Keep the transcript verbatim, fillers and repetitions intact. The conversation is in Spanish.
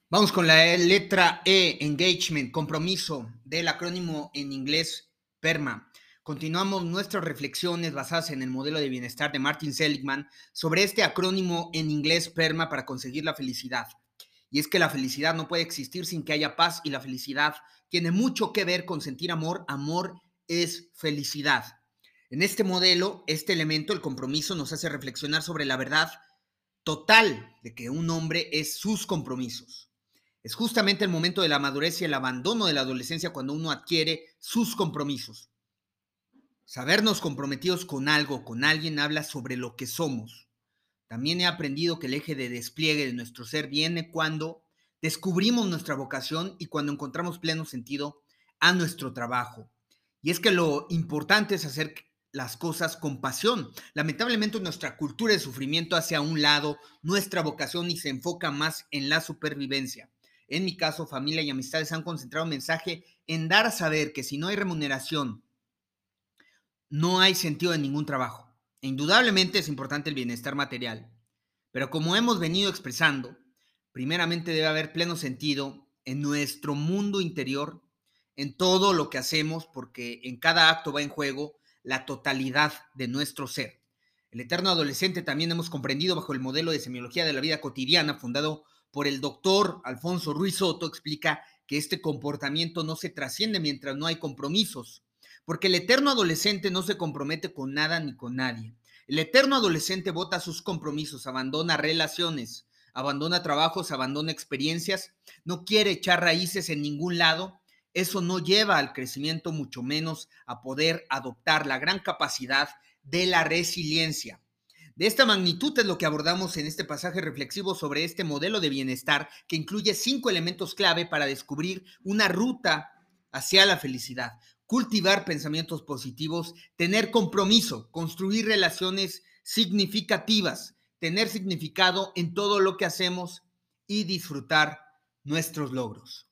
Vamos con la letra E, engagement, compromiso, del acrónimo en inglés PERMA. Continuamos nuestras reflexiones basadas en el modelo de bienestar de Martin Seligman sobre este acrónimo en inglés PERMA para conseguir la felicidad. Y es que la felicidad no puede existir sin que haya paz, y la felicidad tiene mucho que ver con sentir amor. Amor es felicidad. En este modelo, este elemento, el compromiso, nos hace reflexionar sobre la verdad total de que un hombre es sus compromisos. Es justamente el momento de la madurez y el abandono de la adolescencia cuando uno adquiere sus compromisos. Sabernos comprometidos con algo, con alguien, habla sobre lo que somos. También he aprendido que el eje de despliegue de nuestro ser viene cuando descubrimos nuestra vocación y cuando encontramos pleno sentido a nuestro trabajo. Y es que lo importante es hacer las cosas con pasión. Lamentablemente nuestra cultura de sufrimiento hace a un lado nuestra vocación y se enfoca más en la supervivencia. En mi caso, familia y amistades han concentrado un mensaje en dar a saber que si no hay remuneración, no hay sentido en ningún trabajo. E indudablemente es importante el bienestar material, pero como hemos venido expresando, primeramente debe haber pleno sentido en nuestro mundo interior, en todo lo que hacemos, porque en cada acto va en juego la totalidad de nuestro ser. El eterno adolescente también hemos comprendido bajo el modelo de semiología de la vida cotidiana fundado por el doctor Alfonso Ruiz Soto, explica que este comportamiento no se trasciende mientras no hay compromisos, porque el eterno adolescente no se compromete con nada ni con nadie. El eterno adolescente bota sus compromisos, abandona relaciones, abandona trabajos, abandona experiencias, no quiere echar raíces en ningún lado. Eso no lleva al crecimiento, mucho menos a poder adoptar la gran capacidad de la resiliencia. De esta magnitud es lo que abordamos en este pasaje reflexivo sobre este modelo de bienestar que incluye cinco elementos clave para descubrir una ruta hacia la felicidad. Cultivar pensamientos positivos, tener compromiso, construir relaciones significativas, tener significado en todo lo que hacemos y disfrutar nuestros logros.